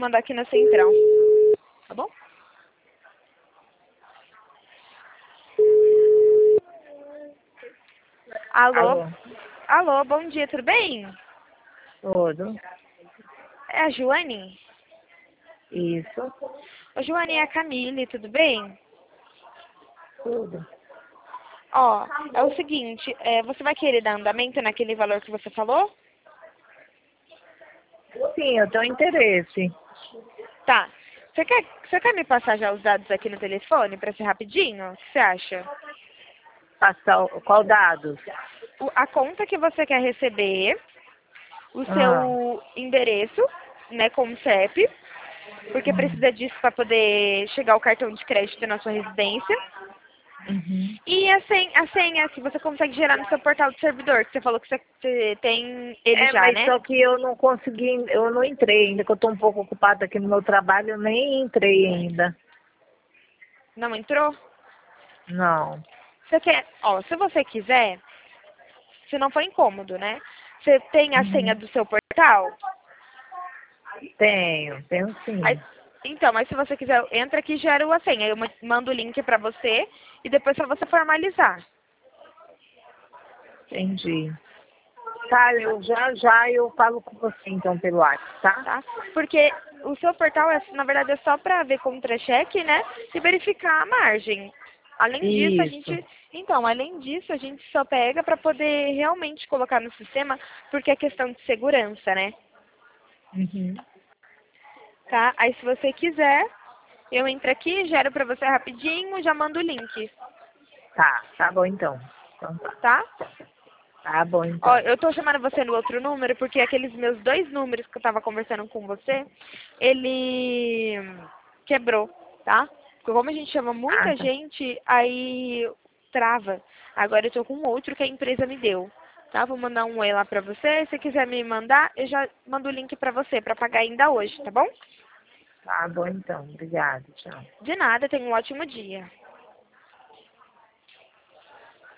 mandar aqui na central. Tá bom? Alô? Alô? Alô, bom dia, tudo bem? Tudo. É a Joane? Isso. Ô, Joane, é a Camille, tudo bem? Tudo. Ó, é o seguinte, você vai querer dar andamento naquele valor que você falou? Sim, eu tenho interesse. Tá. Você quer me passar já os dados aqui no telefone pra ser rapidinho? O que você acha? Passar qual dados? A conta que você quer receber, o Ah, seu endereço, né, como CEP, porque precisa disso para poder chegar o cartão de crédito na sua residência. uhum. E a senha que você consegue gerar no seu portal de servidor, que você falou que você tem ele É, já, mas né? só que eu não consegui, eu não entrei ainda, que eu estou um pouco ocupada aqui no meu trabalho, eu nem entrei ainda. Não entrou? Não. Você quer, ó, se você quiser, se não for incômodo, né? Você tem a senha Uhum. do seu portal? Tenho Aí, sim. então, mas se você quiser, entra aqui e gera a senha. Eu mando o link pra você e depois só você formalizar, Entendi. Tá, eu já eu falo com você então pelo WhatsApp, tá? tá? Porque o seu portal, na verdade, é só pra ver contra-cheque, né? E verificar a margem. Além disso, Isso. além disso, a gente só pega pra poder realmente colocar no sistema, porque é questão de segurança, né? Uhum. Tá? Aí, se você quiser, eu entro aqui, gero pra você rapidinho, já mando o link, Tá bom então. Então tá. tá? Tá bom Ó, então. eu tô chamando você no outro número porque aqueles meus 2 números que eu tava conversando com você, ele quebrou, tá? Porque como a gente chama Ah, muita tá. gente, aí trava. Agora eu tô com outro que a empresa me deu, tá? Vou mandar um oi lá pra você. Se quiser me mandar, eu já mando o link pra você, pra pagar ainda hoje, tá bom? Tá bom então. Obrigada. Tchau. De nada, tenha um ótimo dia.